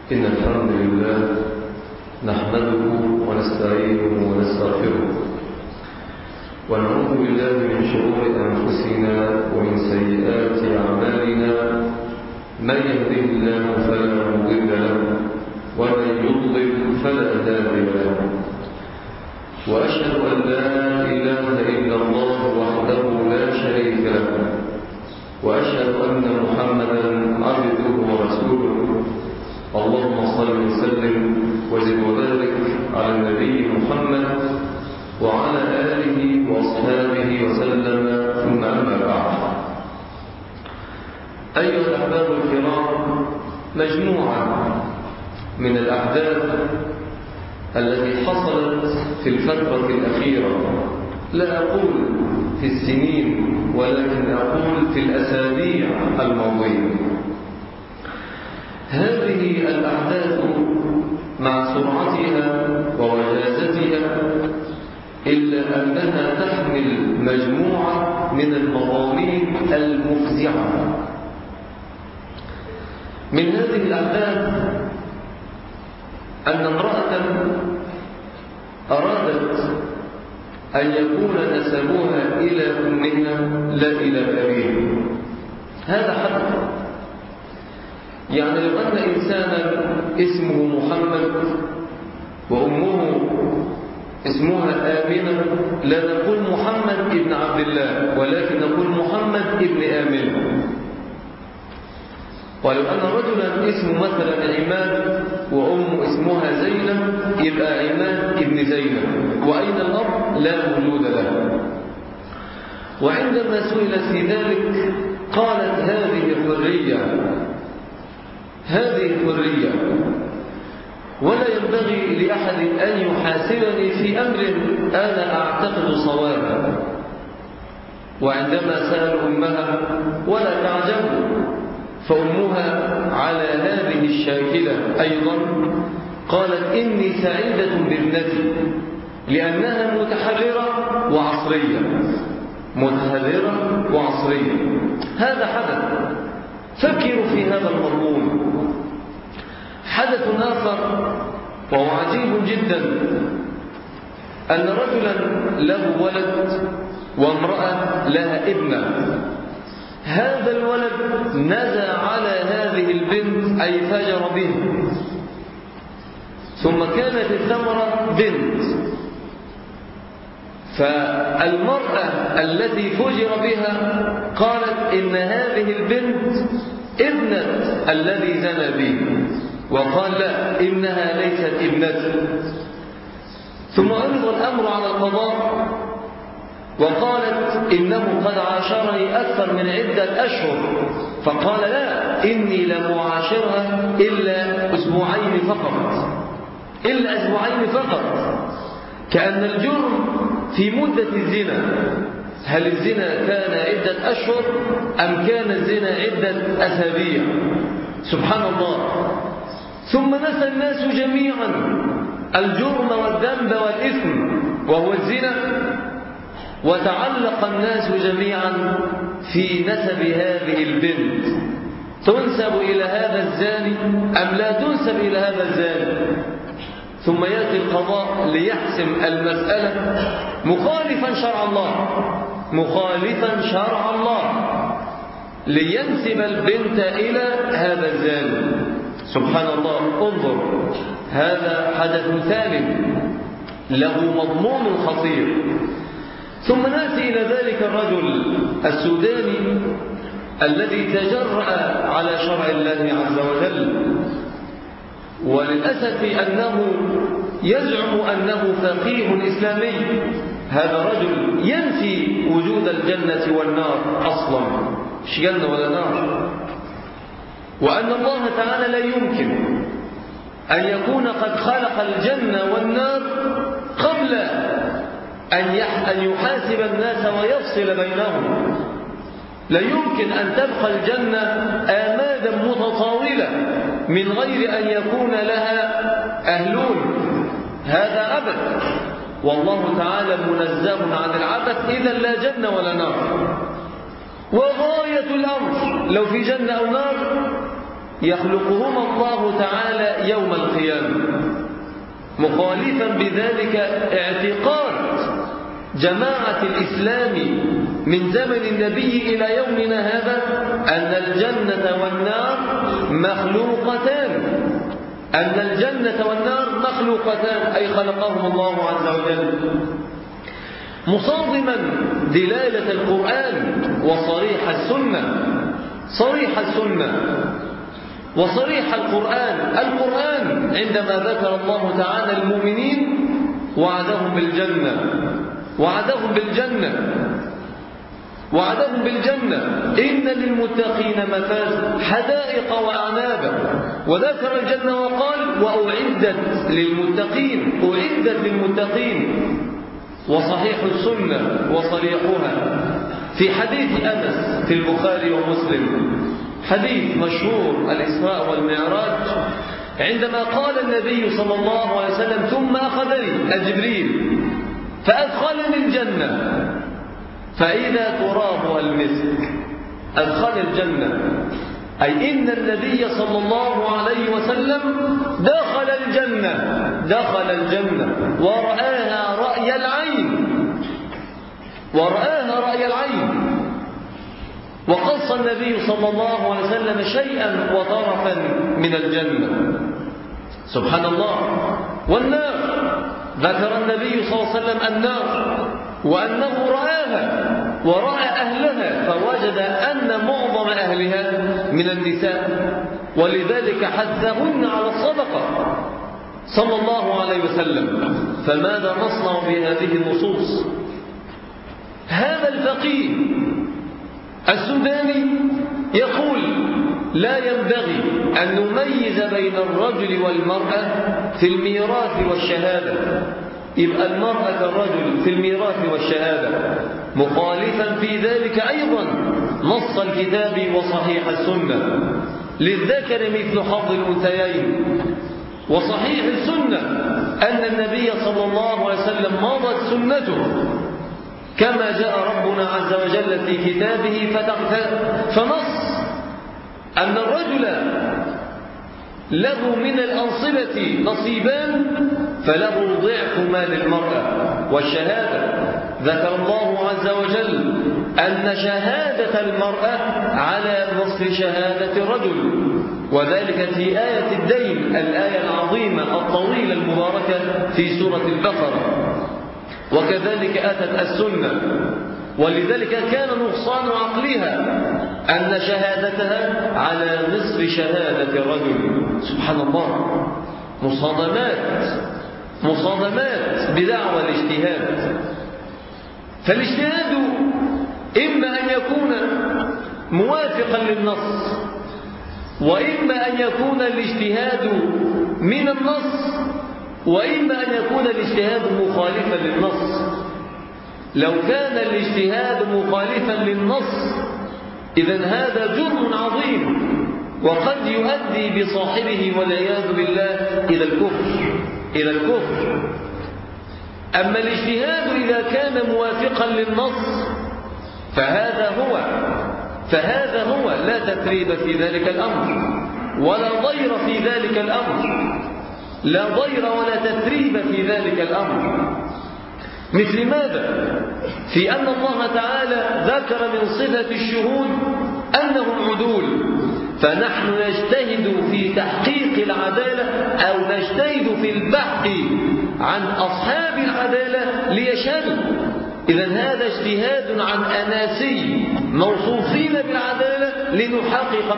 إن الحمد لله نحمده ونستعينه ونستغفره ونعوذ بالله من شرور أنفسنا ومن سيئات أعمالنا. من يهده الله فلا مضل له ومن يضلل فلا هادي له، وأشهد أن لا إله إلا الله وحده لا شريك له، وأشهد أن محمدا عبده ورسوله. اللهم صل وسلم وزد وبارك على النبي محمد وعلى آله وأصحابه وسلم، ثم أما بعد. أيها الأحباب الكرام، مجموعة من الأحداث التي حصلت في الفترة الأخيرة، لا أقول في السنين ولكن أقول في الأسابيع الماضية. هذه الأحداث مع سرعتها ووجازتها إلا أنها تحمل مجموعة من المضامين المفزعة. من هذه الأحداث أن امرأة أرادت أن يكون نسبها إلى أمها لا إلى أبيها. هذا حدث. يعني لو أن إنسانا اسمه محمد وأمه اسمها آمنة لا نقول محمد ابن عبد الله، ولكن نقول محمد ابن آمنة. ولو أن رجلا اسمه مثلا عماد وأمه اسمها زينب يبقى عماد ابن زينب، وأين الأب؟ لا وجود له. وعندما سئلت في ذلك قالت هذه حرية، ولا ينبغي لأحد أن يحاسبني في أمر أنا أعتقد صوابا. وعندما سأل أمها ولا تعجبوا، فأمها على هذه الشاكلة أيضا قالت إني سعيدة بابنتي لأنها متحررة وعصرية. هذا حدث. فكروا في هذا المضمون. حدث آخر وهو عجيب جدا، أن رجلا له ولد وامرأة لها ابنة. هذا الولد نزى على هذه البنت أي فجر به، ثم كانت الثمرة بنت. فالمرأة التي فجر بها قالت إن هذه البنت ابنة الذي زنى به، وقال لا، إنها ليست ابنته. ثم عرض الأمر على القضاء وقالت إنه قد عاشرني أكثر من عدة أشهر، فقال لا، إني لم أعاشرها إلا أسبوعين فقط. كأن الجرم في مدة الزنا. هل الزنا كان عدة أشهر أم كان الزنا عدة أسابيع؟ سبحان الله. ثم نسى الناس جميعا الجرم والذنب والإثم وهو الزنا، وتعلق الناس جميعا في نسب هذه البنت. تنسب إلى هذا الزاني أم لا تنسب إلى هذا الزاني؟ ثم يأتي القضاء ليحسم المسألة مخالفا شرع الله لينسب البنت إلى هذا الزاني. سبحان الله. انظر، هذا حدث ثالث له مضمون خطير. ثم نأتي إلى ذلك الرجل السوداني الذي تجرأ على شرع الله عز وجل، وللأسف أنه يزعم أنه فقيه إسلامي. هذا رجل ينفي وجود الجنة والنار أصلا، مش جنة ولا نار، وأن الله تعالى لا يمكن أن يكون قد خلق الجنة والنار قبل أن يحاسب الناس ويفصل بينهم. لا يمكن أن تبقى الجنة آمادا متطاولة من غير أن يكون لها أهلون. هذا أبد، والله تعالى منزه عن العبث، إذا لا جنة ولا نار. وغاية الأمر لو في جنة أو نار يخلقهما الله تعالى يوم القيامة، مخالفا بذلك اعتقاد جماعة الإسلام من زمن النبي إلى يومنا هذا أن الجنة والنار مخلوقتان، أن الجنة والنار مخلوقتان، أي خلقهم الله عز وجل، مصادما دلالة القرآن وصريح السنة، صريح السنة وصريح القرآن عندما ذكر الله تعالى المؤمنين وعدهم بالجنة إن للمتقين مفازا حدائق وأعنابا، وذكر الجنة وقال وأعدت للمتقين، وصحيح السنة وصريحها في حديث أنس في البخاري ومسلم، حديث مشهور الإسراء والمعراج، عندما قال النبي صلى الله عليه وسلم ثم أخذني الجبريل فأدخلني الجنة فإذا ترابها المسك، أدخل الجنة، أي إن النبي صلى الله عليه وسلم دخل الجنة ورآها رأي العين، وقص النبي صلى الله عليه وسلم شيئا وطرفا من الجنة، سبحان الله. والنار ذكر النبي صلى الله عليه وسلم النار وأنه رآها ورأى أهلها، فوجد أن معظم أهلها من النساء، ولذلك حثهن على الصدقة صلى الله عليه وسلم. فماذا نصنع بهذه النصوص؟ هذا الفقيه السوداني يقول لا ينبغي أن نميز بين الرجل والمرأة في الميراث والشهادة، يبقى المرأة كالرجل في الميراث والشهادة، مخالفا في ذلك أيضا نص الكتاب وصحيح السنة، للذكر مثل حظ الأنثيين. وصحيح السنة أن النبي صلى الله عليه وسلم مضت سنته كما جاء ربنا عز وجل في كتابه فنص أن الرجل له من الأنصبة نصيبان فله ضعف ما للمرأة. والشهادة ذكر الله عز وجل أن شهادة المرأة على نصف شهادة الرجل، وذلك في آية الدين، الآية العظيمة الطويلة المباركة في سورة البقرة. وكذلك أتت السنة، ولذلك كان نقصان عقلها أن شهادتها على نصف شهادة الرجل. سبحان الله، مصادمات بدعوى الاجتهاد. فالاجتهاد إما أن يكون موافقا للنص، وإما أن يكون الاجتهاد من النص، وإما أن يكون الاجتهاد مخالفا للنص. لو كان الاجتهاد مخالفا للنص إذن هذا جرم عظيم، وقد يؤدي بصاحبه والعياذ بالله إلى الكفر. أما الاجتهاد إذا كان موافقا للنص فهذا هو لا تثريب في ذلك الأمر ولا ضير في ذلك الأمر، لا ضير ولا تثريب في ذلك الأمر. مثل ماذا؟ في أن الله تعالى ذكر من صفة الشهود أنهم عدول، فنحن نجتهد في تحقيق العدالة أو نجتهد في البحث عن أصحاب العدالة ليشهدوا. إذن هذا اجتهاد عن أناسي موصوفين بالعدالة لنحقق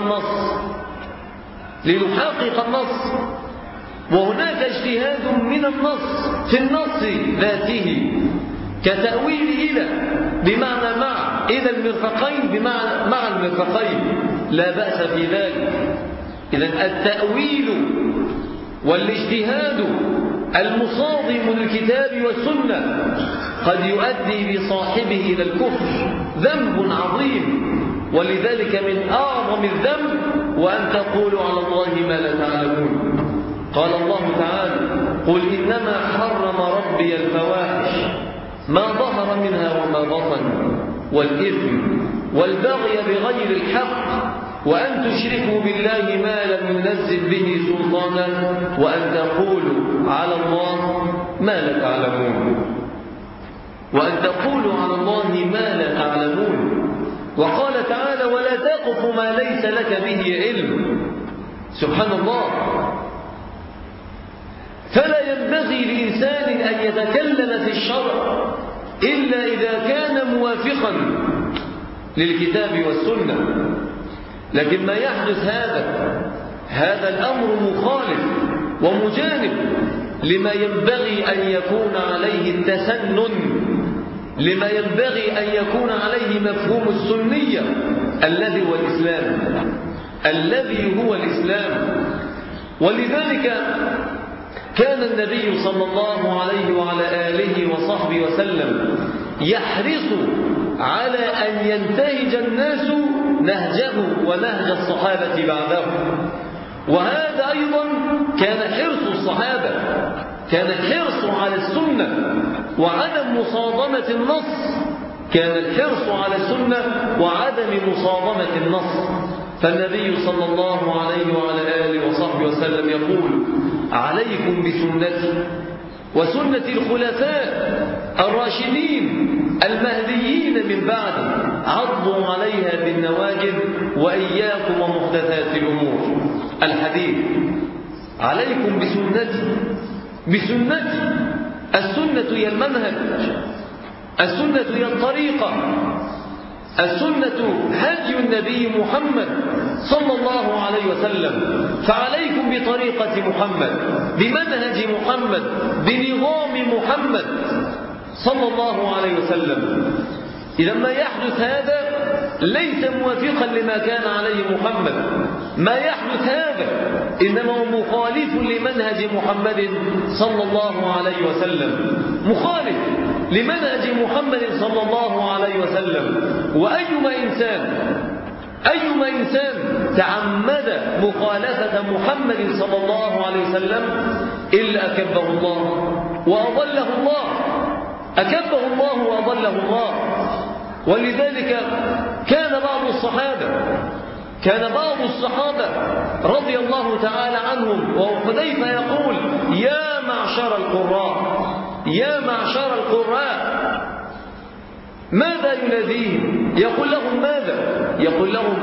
النص. وهناك اجتهاد من النص في النص ذاته كتأويل إلى بمعنى مع إلى المرفقين بمعنى مع المرفقين، لا بأس في ذلك. إذن التأويل والاجتهاد المصادم للكتاب والسنة قد يؤدي بصاحبه إلى الكفر، ذنب عظيم، ولذلك من أعظم الذنب وأن تقولوا على الله ما لا تعلمون. قال الله تعالى قل إنما حرم ربي الفواحش ما ظهر منها وما بطن والإثم والبغي بغير الحق وأن تشركوا بالله ما لم ينزل به سلطانا وأن تقولوا على الله ما لا تعلمون. وأن تقولوا على الله ما لا تعلمون. وقال تعالى ولا تقف ما ليس لك به علم. سبحان الله. فلا ينبغي لإنسان أن يتكلم في الشرع إلا إذا كان موافقا للكتاب والسنة. لكن ما يحدث هذا الأمر مخالف ومجانب لما ينبغي أن يكون عليه التسنن، لما ينبغي أن يكون عليه مفهوم السنية الذي هو الإسلام. ولذلك كان النبي صلى الله عليه وعلى آله وصحبه وسلم يحرص على أن ينتهج الناس نهجه ونهج الصحابة بعده. وهذا أيضا كان حرص الصحابة، كان الحرص على السنة وعدم مصادمة النص، كان الحرص على السنة وعدم مصادمة النص. فالنبي صلى الله عليه وعلى آله وصحبه وسلم يقول عليكم بسنتي وسنة الخلفاء الراشدين المهديين من بعد عضوا عليها بالنواجذ وإياكم ومحدثات الأمور. الحديث عليكم بسنتي. السنة هي المنهج، السنة هي الطريقة، السنة هدي النبي محمد صلى الله عليه وسلم. فعليكم بطريقة محمد، بمنهج محمد، بنظام محمد صلى الله عليه وسلم. إذا ما يحدث هذا ليس موافقا لما كان عليه محمد، ما يحدث هذا إنما هو مخالف لمنهج محمد صلى الله عليه وسلم، مخالف لمنهج محمد صلى الله عليه وسلم. أيما إنسان تعمد مخالفة محمد صلى الله عليه وسلم إلا أكبه الله وأضله الله، أكبه الله وأضله الله. ولذلك كان بعض الصحابة رضي الله تعالى عنهم وحذيفة يقول يا معشر القراء ماذا يناديهم؟ يقول لهم ماذا؟ يقول لهم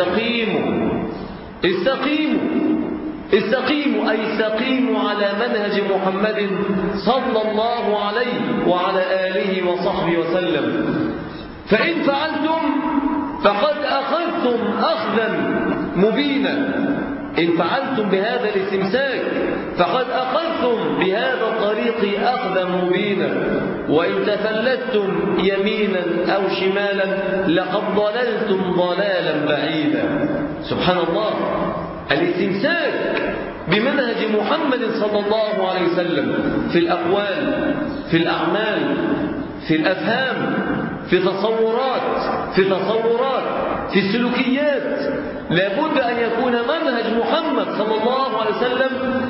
استقيموا أي استقيموا على منهج محمد صلى الله عليه وعلى آله وصحبه وسلم. فإن فعلتم فقد أخذتم أخذا مبينا. إن فعلتم بهذا الاستمساك فقد أخذتم بهذا الطريق أخذا مبينا، وإن تفلتم يمينا أو شمالا لقد ضللتم ضلالا بعيدا. سبحان الله. الاستمساك بمنهج محمد صلى الله عليه وسلم في الأقوال، في الأعمال، في الأفهام، في تصورات، في السلوكيات، لابد أن يكون منهج محمد صلى الله عليه وسلم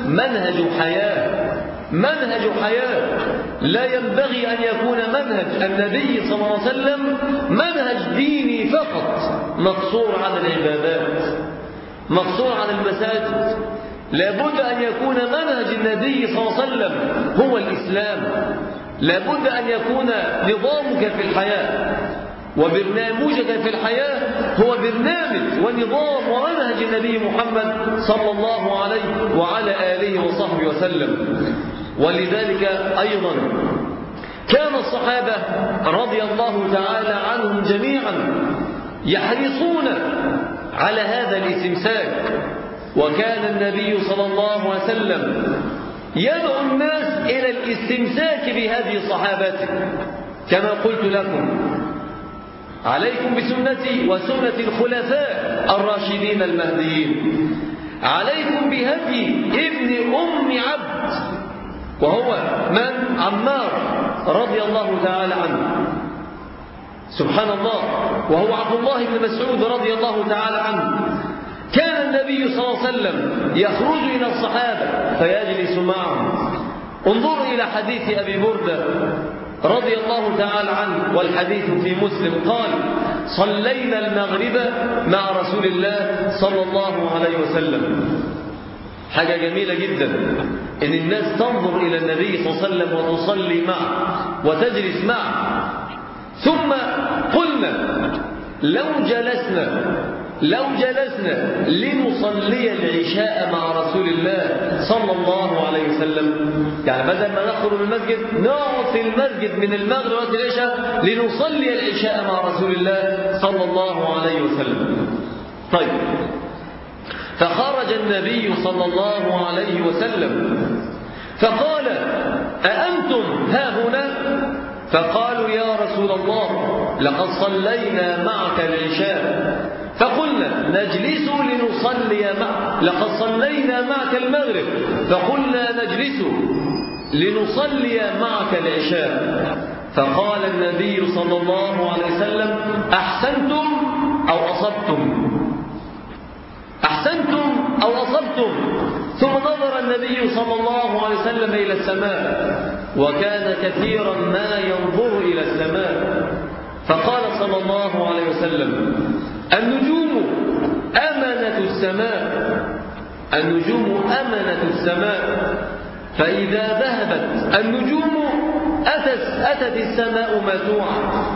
منهج حياة. لا ينبغي أن يكون منهج النبي صلى الله عليه وسلم منهج ديني فقط مقصور على العبادات، مقصور على المساجد. لابد أن يكون منهج النبي صلى الله عليه وسلم هو الإسلام. لابد أن يكون نظامك في الحياة وبرنامجك في الحياة هو برنامج ونظام ومنهج النبي محمد صلى الله عليه وعلى آله وصحبه وسلم. ولذلك أيضا كان الصحابة رضي الله تعالى عنهم جميعا يحرصون على هذا الاستمساك. وكان النبي صلى الله عليه وسلم يدعو الناس إلى الاستمساك بهذه صحابته، كما قلت لكم عليكم بسنتي وسنة الخلفاء الراشدين المهديين. عليكم بهدي ابن أم عبد، وهو من؟ عمار رضي الله تعالى عنه. سبحان الله. وهو عبد الله بن مسعود رضي الله تعالى عنه. كان النبي صلى الله عليه وسلم يخرج إلى الصحابة فيجلس معهم. انظروا إلى حديث أبي بردة رضي الله تعالى عنه، والحديث في مسلم، قال صلينا المغرب مع رسول الله صلى الله عليه وسلم. حاجة جميلة جدا إن الناس تنظر إلى النبي صلى الله عليه وسلم وتصلي معه وتجلس معه. ثم قلنا لو جلسنا لنصلي العشاء مع رسول الله صلى الله عليه وسلم، يعني بدل ما نخرج من المسجد نقعد في المسجد من المغرب وقت العشاء لنصلي العشاء مع رسول الله صلى الله عليه وسلم. طيب، فخرج النبي صلى الله عليه وسلم فقال: أأنتم ها هنا؟ فقالوا: يا رسول الله لقد صلينا معك العشاء. فقلنا: نجلس لنصلي معك. لقد صلينا معك المغرب. فقلنا: نجلس لنصلي معك العشاء. فقال النبي صلى الله عليه وسلم: أحسنتم أو أصبتم؟ أحسنتم أو أصبتم؟ ثم نظر النبي صلى الله عليه وسلم إلى السماء، وكان كثيرا ما ينظر إلى السماء، فقال صلى الله عليه وسلم: النجوم أمنة السماء، النجوم أمنة السماء، فإذا ذهبت النجوم أتت السماء ما توعد،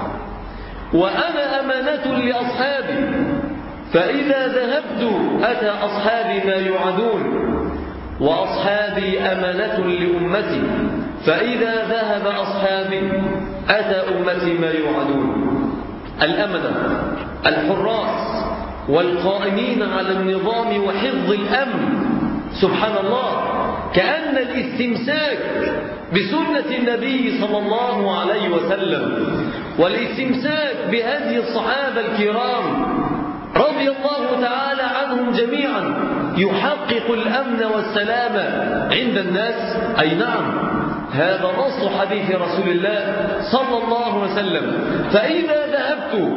وأنا أمانة لأصحابي، فإذا ذهبت أتى أصحابي ما يوعدون، وأصحابي أمانة لأمتي، فإذا ذهب أصحابي أتى أمتي ما يوعدون. الأمنة، الحراس والقائمين على النظام وحفظ الأمن. سبحان الله، كأن الاستمساك بسنة النبي صلى الله عليه وسلم والاستمساك بهدي الصحابة الكرام رضي الله تعالى عنهم جميعا يحقق الأمن والسلام عند الناس. أي نعم، هذا نص حديث رسول الله صلى الله عليه وسلم: فإذا ذهبت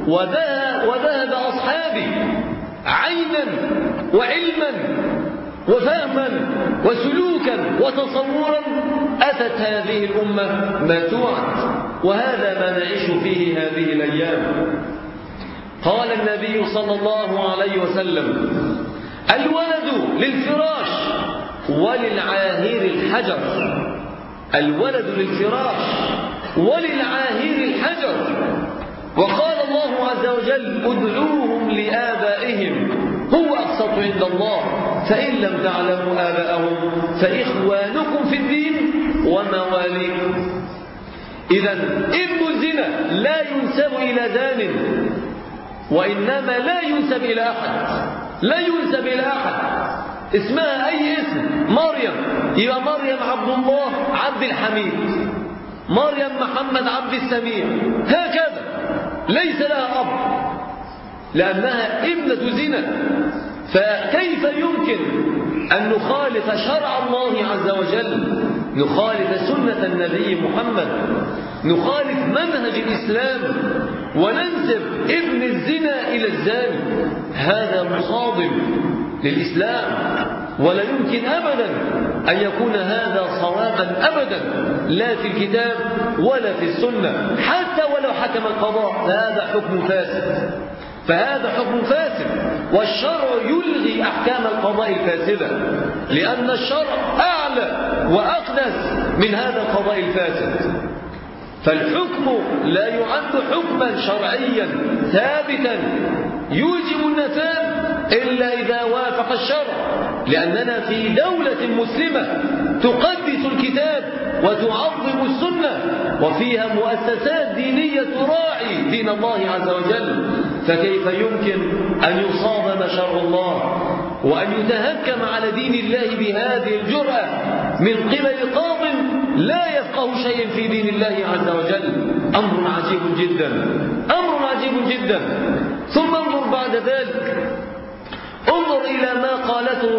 وذهب أصحابي عينا وعلما وفهما وسلوكا وتصورا أتت هذه الأمة ما توعد، وهذا ما نعيش فيه هذه الأيام. قال النبي صلى الله عليه وسلم: الولد للفراش وللعاهير الحجر. الولد للفراش وللعاهير الحجر. وقال الله عز وجل: ادعوهم لآبائهم هو أقسط عند الله، فإن لم تعلموا آباءهم فإخوانكم في الدين ومواليكم. إذا ابن الزنا لا ينسب إلى زان، وإنما لا ينسب إلى أحد، لا ينسب إلى أحد. اسمها أي اسم، مريم، يبقى مريم عبد الله عبد الحميد، مريم محمد عبد السميع، هكذا، ليس لها أب لأنها ابنة زنا. فكيف يمكن أن نخالف شرع الله عز وجل، نخالف سنة النبي محمد، نخالف منهج الإسلام وننسب ابن الزنا إلى الزاني؟ هذا مصادم للإسلام، ولا يمكن أبدا أن يكون هذا صوابا أبدا، لا في الكتاب ولا في السنة، حتى ولو حكم القضاء فهذا حكم فاسد، فهذا حكم فاسد، والشرع يلغي أحكام القضاء الفاسدة، لأن الشرع أعلى وأقدس من هذا القضاء الفاسد. فالحكم لا يعد حكما شرعيا ثابتا يوجب النفاذ إلا إذا وافق الشرع، لأننا في دولة مسلمة تقدس الكتاب وتعظم السنة، وفيها مؤسسات دينية تراعي دين الله عز وجل. فكيف يمكن أن يصادم شرع الله وأن يتهكم على دين الله بهذه الجرأة من قبل قاض لا يفقه شيء في دين الله عز وجل؟ أمر عجيب جدا، أمر عجيب جدا. ثم انظر بعد ذلك، انظر إلى ما قالته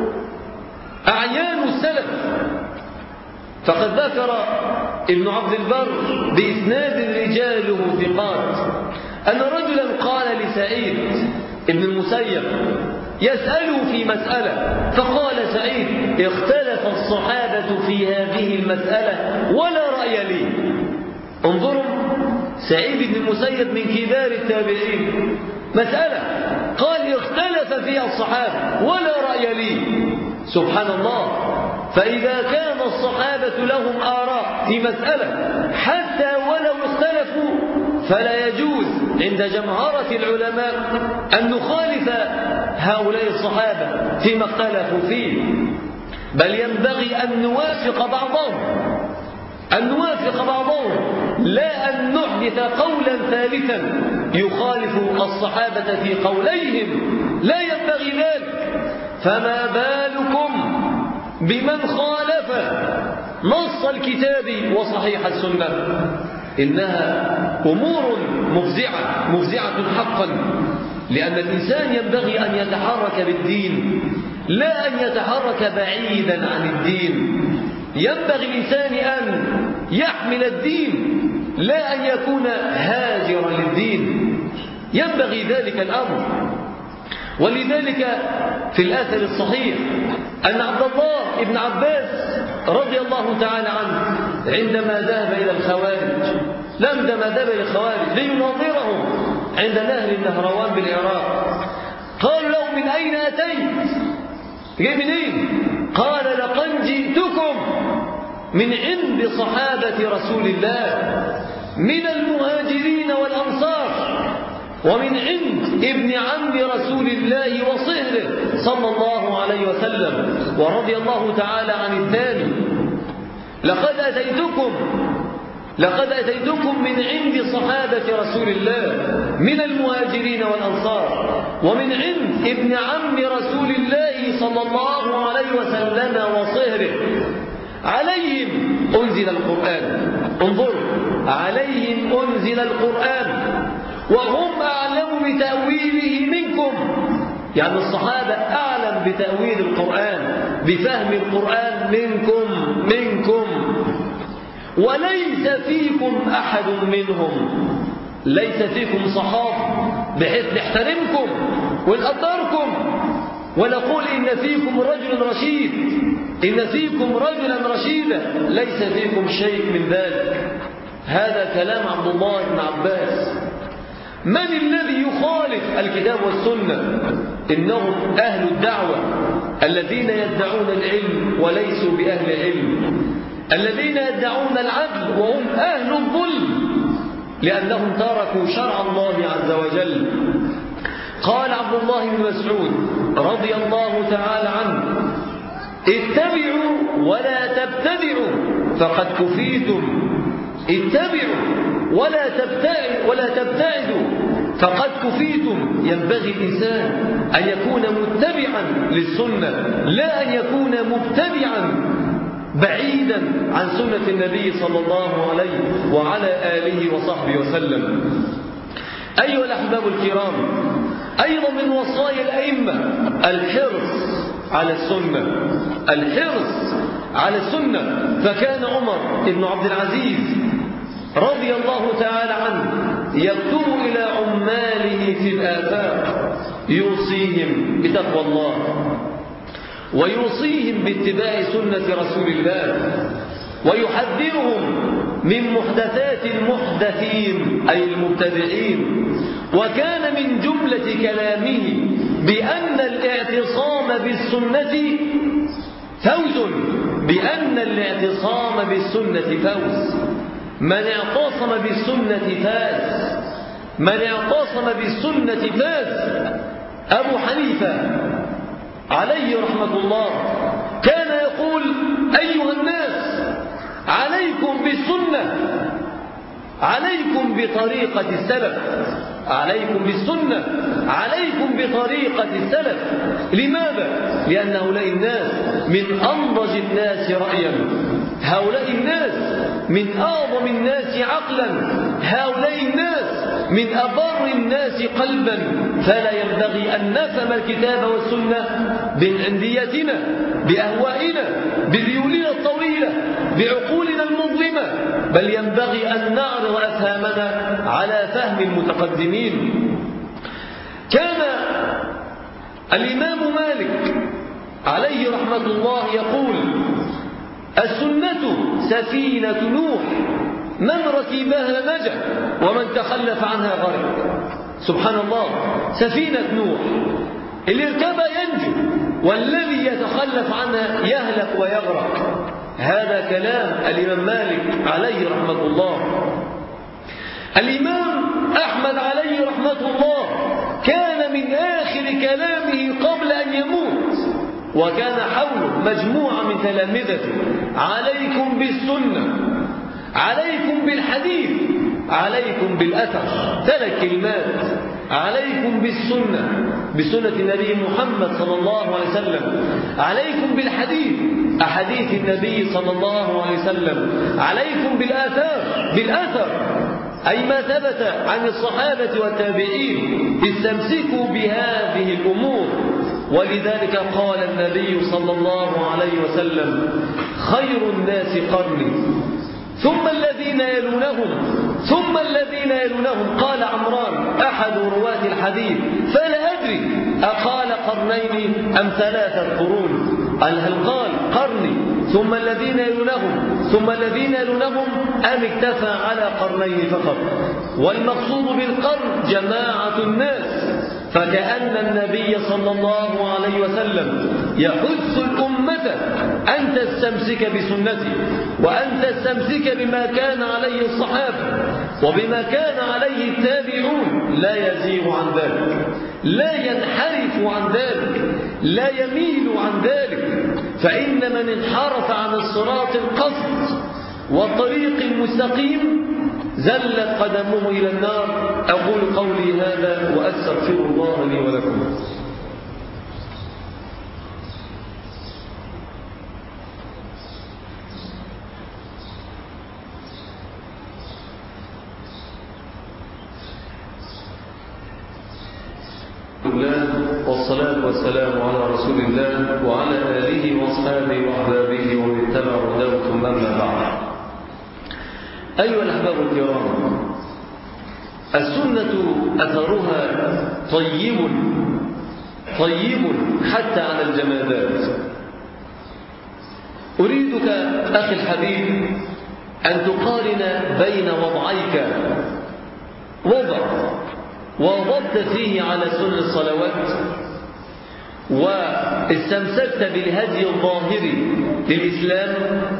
أعيان السلف. فقد ذكر ابن عبد البر بإسناد رجاله ثقات أن رجلا قال لسعيد ابن المسيب يسأله في مسألة، فقال سعيد: اختلف الصحابة في هذه المسألة ولا رأي لي. انظروا، سعيد بن المسيب من كبار التابعين مسألة قال اختلف فيها الصحابة ولا رأي لي. سبحان الله. فإذا كان الصحابة لهم آراء في مسألة حتى ولو اختلفوا فلا يجوز عند جمهرة العلماء أن نخالف هؤلاء الصحابة فيما اختلفوا فيه، بل ينبغي أن نوافق بعضهم لا أن نحدث قولا ثالثا يخالف الصحابة في قوليهم، لا ينبغي ذلك. فما بالكم بمن خالف نص الكتاب وصحيح السنة؟ إنها أمور مفزعة حقا، لأن الإنسان ينبغي أن يتحرك بالدين لا أن يتحرك بعيدا عن الدين. ينبغي الإنسان أن يحمل الدين لا أن يكون هاجرا للدين، ينبغي ذلك الأمر. ولذلك في الآثر الصحيح أن عبد الله بن عباس رضي الله تعالى عنه عندما ذهب إلى الخوارج ليناظرهم عند نهر النهروان بالعراق، قالوا له من أين أتيت؟ جاي منين؟ قال لقد جئتكم من عند صحابة رسول الله من المهاجرين والأنصار ومن عند ابن عم رسول الله وصهره صلى الله عليه وسلم ورضي الله تعالى عن الثاني. لقد أتيتكم من عند صحابة رسول الله من المهاجرين والأنصار ومن عند ابن عم رسول الله صلى الله عليه وسلم وصهره، عليهم أنزل القرآن. انظروا، عليهم أنزل القرآن وهم أعلم بتأويله منكم، يعني الصحابة أعلم بتأويل القرآن بفهم القرآن منكم. وليس فيكم أحد منهم، ليس فيكم صحابة بحيث نحترمكم ونقدركم ونقول إن فيكم رجل رشيد، إن فيكم رجلا رشيدا، ليس فيكم شيء من ذلك. هذا كلام عبد الله بن عباس. من الذي يخالف الكتاب والسنة؟ إنهم أهل الدعوة الذين يدعون العلم وليسوا بأهل علم، الذين يدعون العدل وهم أهل الظلم لأنهم تركوا شرع الله عز وجل. قال عبد الله بن مسعود رضي الله تعالى عنه: اتبعوا ولا تبتدعوا فقد كفيتم. اتبعوا ولا تبتعدوا فقد كفيتم. ينبغي الإنسان أن يكون متبعا للسنة لا أن يكون مبتدعا بعيدا عن سنة النبي صلى الله عليه وعلى آله وصحبه وسلم. أيها الأحباب الكرام، أيضا من وصايا الأئمة الحرص على السنة. فكان عمر بن عبد العزيز رضي الله تعالى عنه يكتب إلى عماله في الآفاق يوصيهم بتقوى الله ويوصيهم باتباع سنة رسول الله ويحذرهم من محدثات المحدثين أي المبتدعين. وكان من جملة كلامه بأن الاعتصام بالسنة فوز، بأن الاعتصام بالسنة فوز. من اعتصم بالسنة فاز، من اعتصم بالسنة فاز. أبو حنيفة عليه رحمة الله كان يقول: أيها الناس، عليكم بالسنة، عليكم بطريقة السلف، عليكم بالسنة، عليكم بطريقة السلف. لماذا؟ لأن هؤلاء الناس من أنضج الناس رأيا، هؤلاء الناس من أعظم الناس عقلا، هؤلاء الناس من أبر الناس قلبا. فلا ينبغي أن نفهم الكتاب والسنة بأنديتنا، بأهوائنا، بذيولنا الطويلة، بعقولنا المظلمة، بل ينبغي أن نعرض أفهامنا على فهم المتقدمين. كان الإمام مالك عليه رحمة الله يقول: السنة سفينة نوح من ركبها نجا ومن تخلف عنها غرق. سبحان الله، سفينة نوح اللي يركبها ينجو، والذي يتخلف عنها يهلك ويغرق. هذا كلام الإمام مالك عليه رحمة الله. الإمام أحمد عليه رحمة الله كان من آخر كلامه قبل أن يموت، وكان حوله مجموعة من تلامذته: عليكم بالسنة، عليكم بالحديث، عليكم بالأثر. 3 كلمات: عليكم بالسنة، بسنة النبي محمد صلى الله عليه وسلم، عليكم بالحديث، أحاديث النبي صلى الله عليه وسلم، عليكم بالآثار، بالأثر أي ما ثبت عن الصحابة والتابعين، استمسكوا بهذه الأمور. ولذلك قال النبي صلى الله عليه وسلم: خير الناس قرني ثم الذين يلونهم ثم الذين يلونهم. قال عمران أحد رواة الحديث: فلا أدري أقال قرنين أم 3 قرون؟ هل قال قرني ثم الذين يلونهم ثم الذين يلونهم أم اكتفى على قرنين فقط؟ والمقصود بالقرن جماعة الناس، فكأن النبي صلى الله عليه وسلم يحث الأمة أن تستمسك بسنته، وأن تستمسك بما كان عليه الصحابة وبما كان عليه التابعون، لا يزيغ عن ذلك، لا ينحرف عن ذلك، لا يميل عن ذلك. فإن من انحرف عن الصراط القصد والطريق المستقيم زلت قدمه إلى النار. أقول قولي هذا وأستغفر الله لي ولكم. والصلاة والسلام على رسول الله وعلى آله وأصحابه وأحبابه ومن اتبع هداه ثم أما بعد. أيها الأحباب الكرام، السنة أثرها طيب حتى على الجمادات. أريدك أخي الحبيب أن تقارن بين وضعيك: وضع ووضبت فيه على سنن الصلوات واستمسكت بالهدي الظاهري للإسلام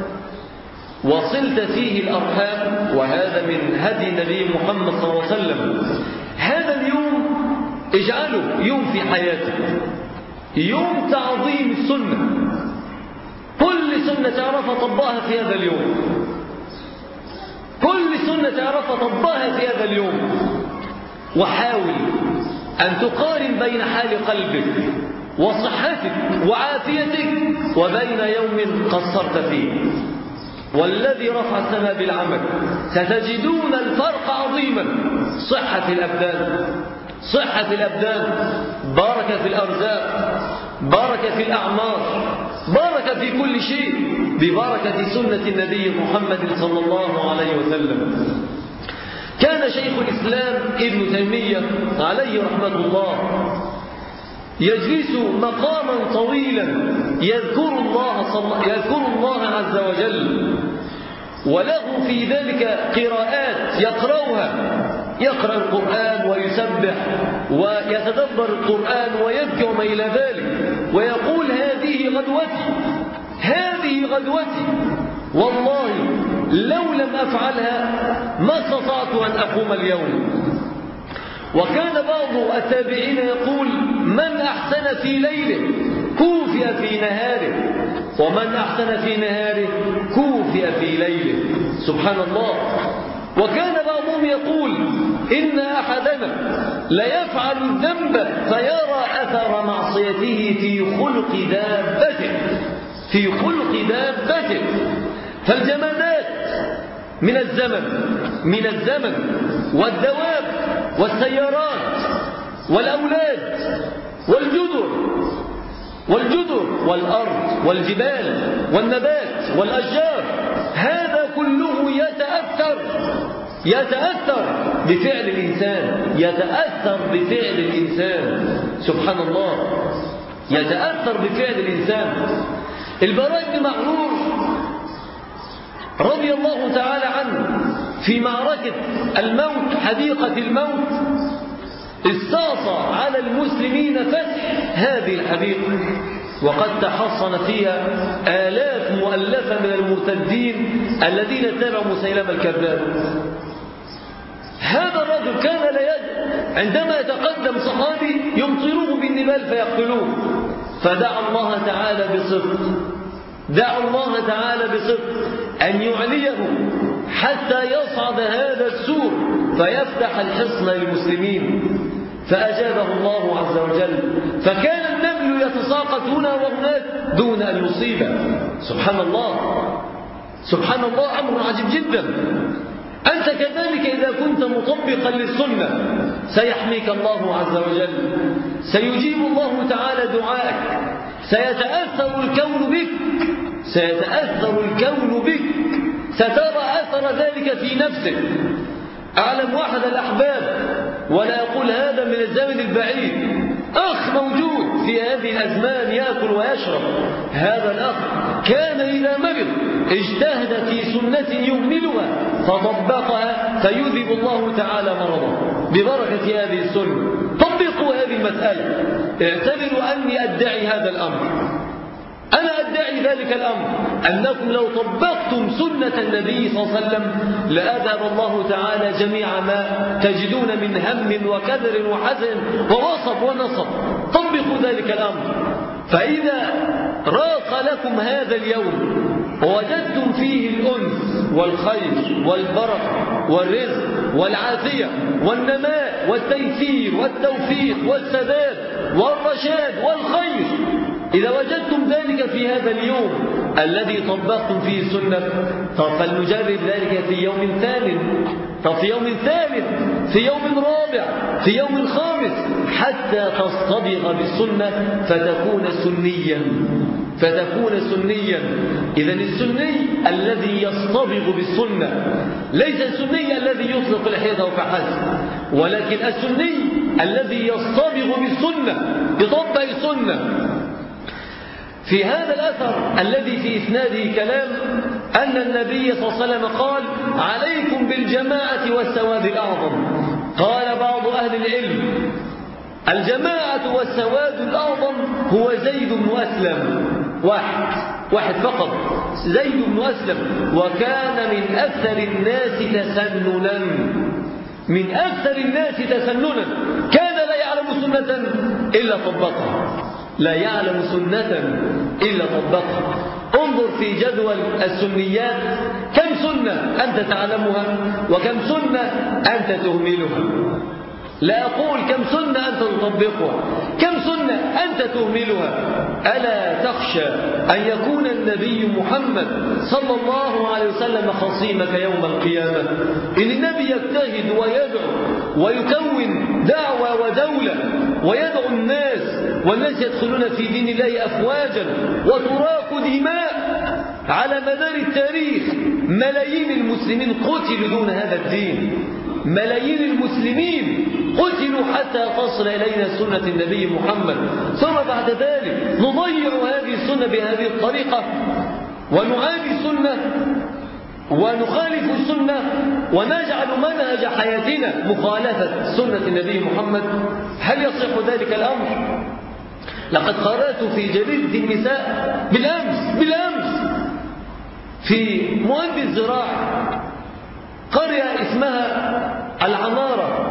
وصلت فيه الأرحام، وهذا من هدي النبي محمد صلى الله عليه وسلم. هذا اليوم اجعله يوم في حياتك، يوم تعظيم السنة. كل سنة تعرفها طبقها في هذا اليوم، كل سنة تعرفها طبقها في هذا اليوم. وحاول أن تقارن بين حال قلبك وصحتك وعافيتك وبين يوم قصرت فيه. والذي رفع السماء بالعمل ستجدون الفرق عظيما. صحة الأبدان، بركة في الأرزاق، بركة في الأعمار، بركة في كل شيء ببركة سنة النبي محمد صلى الله عليه وسلم. كان شيخ الإسلام ابن تيمية عليه رحمة الله يجلس مقاما طويلا يذكر الله عز وجل، وله في ذلك قراءات يقرأ القرآن ويسبح ويتدبر القرآن ويبكي وما إلى ذلك، ويقول: هذه غدوتي، والله لو لم أفعلها ما استطعت أن أقوم اليوم. وكان بعض التابعين يقول: من أحسن في ليله كوفئ في نهاره، ومن أحسن في نهاره كوفئ في ليله. سبحان الله. وكان بعضهم يقول: إن أحدنا ليفعل الذنب فيرى أثر معصيته في خلق دابته. فالجمادات من الزمن والدواب والسيارات والأولاد والجدر والأرض والجبال والنبات والأشجار، هذا كله يتأثر بفعل الإنسان. سبحان الله، يتأثر بفعل الإنسان. البراء بن معرور رضي الله تعالى عنه في معركة الموت، حديقة الموت، استعصى على المسلمين فتح هذه الحديقة، وقد تحصن فيها آلاف مؤلفة من المرتدين الذين اتبعوا مسيلمة الكذاب. هذا الرجل كان لا يدري، عندما يتقدم صحابي يمطروه بالنبال فيقتلوه، فدعا الله تعالى بصدق، دعا الله تعالى بصدق أن يعليه حتى يصعد هذا السور فيفتح الحصن للمسلمين، فأجابه الله عز وجل، فكان النمل يتساقط هنا وهناك دون أن يصيبه. سبحان الله، سبحان الله، أمر عجيب جدا. أنت كذلك إذا كنت مطبقا للسنة سيحميك الله عز وجل، سيجيب الله تعالى دعائك، سيتأثر الكون بك، سيتأثر الكون بك، سترى أثر ذلك في نفسك. أعلم واحد الأحباب، ولا يقول هذا من الزمن البعيد، أخ موجود في هذه الأزمان يأكل ويشرب. هذا الأخ كان إذا مرض اجتهد في سنة يهملها فطبقها فيذهب الله تعالى مرضه ببركة هذه السنة. طبقوا هذه المسألة، اعتبروا أني أدعي هذا الأمر، أنا أدعي ذلك الأمر، أنكم لو طبقتم سنة النبي صلى الله عليه وسلم لأذهب الله تعالى جميع ما تجدون من هم وكدر وحزن ووصب ونصب. طبقوا ذلك الأمر، فإذا راق لكم هذا اليوم ووجدتم فيه الأنس والخير والبركة والرزق والعافية والنماء والتيسير والتوفيق والسداد والرشاد والخير، إذا وجدتم ذلك في هذا اليوم الذي طبقتم فيه السنة، فلنجرب ذلك في يوم ثالث، في يوم ثالث، في يوم رابع، في يوم خامس، حتى تصطبغ بالسنة فتكون سنيا، فتكون سنيا. إذا السني الذي يصطبغ بالسنة، ليس السني الذي يطلق لحيته فحسب، ولكن السني الذي يصطبغ بالسنة، يطبق السنة. في هذا الأثر الذي في إسناده كلام أن النبي صلى الله عليه وسلم قال: عليكم بالجماعة والسواد الأعظم. قال بعض أهل العلم: الجماعة والسواد الأعظم هو زيد بن أسلم، واحد فقط، زيد بن أسلم، وكان من أكثر الناس تسننا، من أكثر الناس تسننا، كان لا يعلم سنة إلا طبقها، لا يعلم سنة إلا طبقها. انظر في جدول السنيات، كم سنة أنت تعلمها وكم سنة أنت تهملها. لا أقول كم سنة أنت تطبقها، كم سنة أنت تهملها. ألا تخشى أن يكون النبي محمد صلى الله عليه وسلم خصيمك يوم القيامة؟ إن النبي يجتهد ويدعو ويكون دعوة ودولة ويدعو الناس، والناس يدخلون في دين الله أفواجا وتراق دماء على مدار التاريخ. ملايين المسلمين قتلوا دون هذا الدين، ملايين المسلمين قتلوا حتى تصل إلينا سنة النبي محمد، ثم بعد ذلك نضيع هذه السنة بهذه الطريقة ونعادي السنة ونخالف السنة ونجعل منهج حياتنا مخالفة سنة النبي محمد. هل يصح ذلك الأمر؟ لقد قرأت في جريدة النساء بالأمس في مهندس الزراعة، قرية اسمها العمارة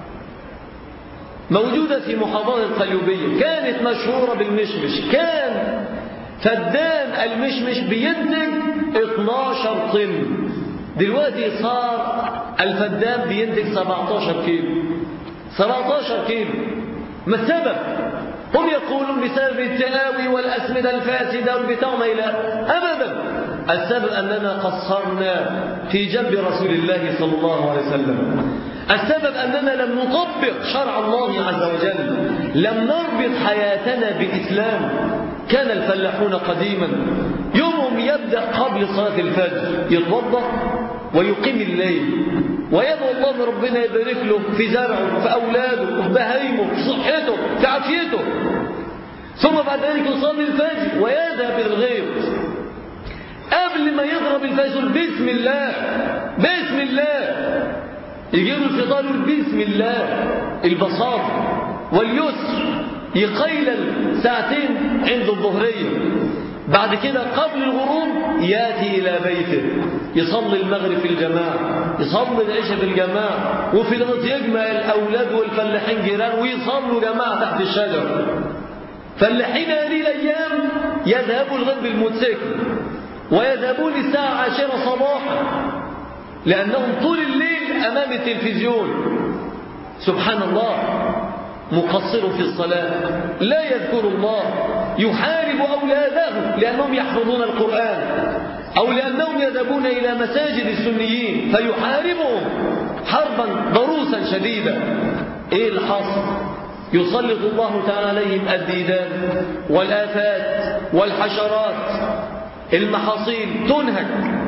موجودة في محافظة القليوبية، كانت مشهورة بالمشمش، كان فدان المشمش بينتج 12 طن، دلوقتي صار الفدان بينتج 17 كيلو، 17 كيلو. ما السبب؟ هم يقولون بسبب التآوي والأسمدة الفاسدة والبتاع ما إلى أبدا. السبب أننا قصرنا في جنب رسول الله صلى الله عليه وسلم، السبب أننا لم نطبق شرع الله عز وجل، لم نربط حياتنا بالإسلام. كان الفلاحون قديما يومهم يبدأ قبل صلاة الفجر، يتوضأ ويقيم الليل ويدعو الله من ربنا يبارك له في زرعه، في أولاده، في بهايمه، في صحته، في عافيته، ثم بعد ذلك يصلي الفجر ويذهب إلى الغيط. قبل ما يضرب الفجر بسم الله بسم الله. يجيله الشيطان يقول بسم الله، البساطة واليسر. يقيلل ساعتين عند الظهرية، بعد كده قبل الغروب ياتي إلى بيته يصلي المغرب في الجماعة، يصلي العشاء في الجماعة، وفي الغد يجمع الأولاد والفلاحين جيران ويصلوا جماعة تحت الشجر. فلاحين هذه الأيام يذهبوا الغد بالموتوسيكل ويذهبون الساعة 10 صباحا، لأنهم طول الليل أمام التلفزيون. سبحان الله، مقصر في الصلاة، لا يذكر الله، يحارب أولاده لأنهم يحفظون القرآن أو لأنهم يذهبون إلى مساجد السنيين فيحاربهم حربا ضروسا شديدة. إيه الحاصل؟ يسلط الله تعالى عليهم الديدان والآفات والحشرات، المحاصيل تنهك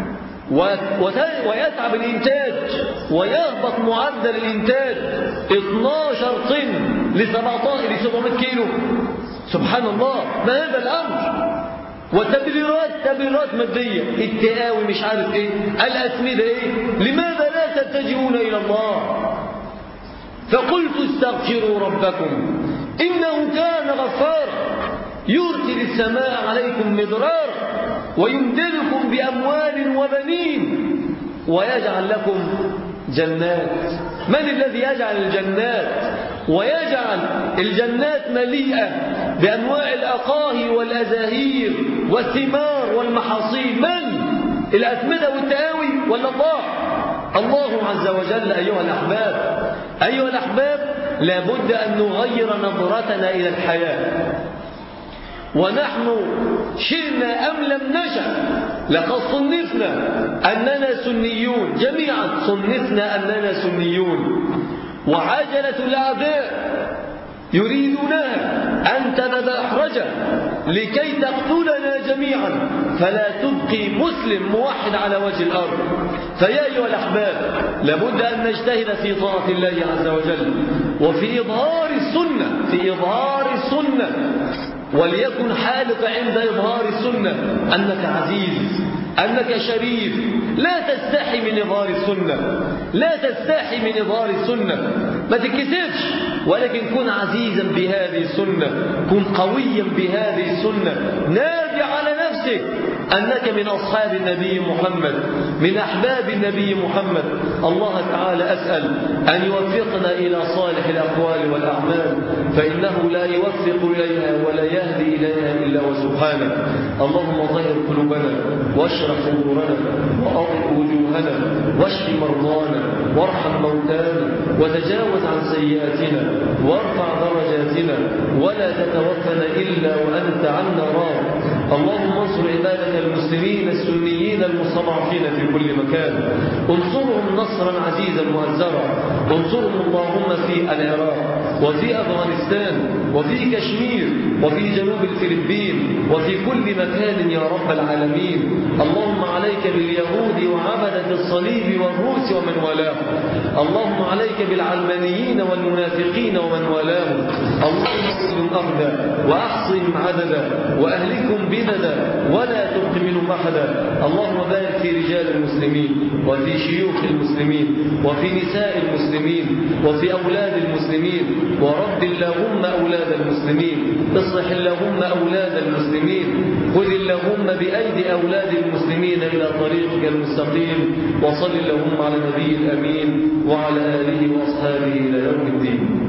ويتعب الإنتاج ويهبط معدل الإنتاج 12 طن ل 700 كيلو. سبحان الله، ما هذا الأمر؟ وتبريرات مادية، التقاوي مش عارف ايه، الأسمدة ايه. لماذا لا تتجهون إلى الله؟ فقلت استغفروا ربكم إنه كان غفارا يرسل السماء عليكم مدرارا ويمددكم بأموال وبنين ويجعل لكم جنات. من الذي يجعل الجنات ويجعل الجنات مليئة بأنواع الأقاهي والأزاهير والثمار والمحاصيل؟ من؟ الأسمدة والتآوي ولا الله؟ الله عز وجل. أيها الأحباب، لابد أن نغير نظرتنا إلى الحياة، ونحن شئنا أم لم نشأ لقد صنفنا أننا سنيون، جميعا صنفنا أننا سنيون، وعجلة الأعداء يريدونها أن تتدحرج لكي تقتلنا جميعا، فلا تبقي مسلم موحد على وجه الأرض. فيا أيها الأحباب، لابد أن نجتهد في طاعة الله عز وجل وفي إظهار السنة، وليكن حالك عند إظهار السنة أنك عزيز، أنك شريف. لا تستحي من إظهار السنة، ما تتكسفش، ولكن كن عزيزا بهذه السنة، كن قويا بهذه السنة. نادي على نفسك أنك من أصحاب النبي محمد، من أحباب النبي محمد. الله تعالى أسأل أن يوفقنا إلى صالح الأقوال والأعمال، فإنه لا يوفق إليها ولا يهدي إليها إلا وسبحانه. اللهم طهر قلوبنا واشرح صدورنا وأضئ وجوهنا واشف مرضانا وارحم موتانا وتجاوز عن سيئاتنا وارفع درجاتنا، ولا تتوفنا إلا وأنت عنا راض. اللهم انصر عبادك المسلمين السنيين المستضعفين في كل مكان، انصرهم نصرا عزيزا مؤزرا. انصرهم اللهم في العراق وفي أفغانستان وفي كشمير وفي جنوب الفلبين وفي كل مكان يا رب العالمين. اللهم عليك باليهود وعبدة الصليب والروس ومن والاهم. اللهم عليك بالعلمانيين والمنافقين ومن والاهم. اللهم اقتلهم أخذا وأحصهم عددا وأهلكم بددا ولا تبق منهم أحدا. اللهم بارك في رجال المسلمين وفي شيوخ المسلمين وفي نساء المسلمين وفي أولاد المسلمين، ورد اللهم أولاد المسلمين، اصلح اللهم أولاد المسلمين، خذ اللهم بأيدي أولاد المسلمين إلى طريقك المستقيم. وصل اللهم على النبي الأمين وعلى آله وأصحابه إلى يوم الدين.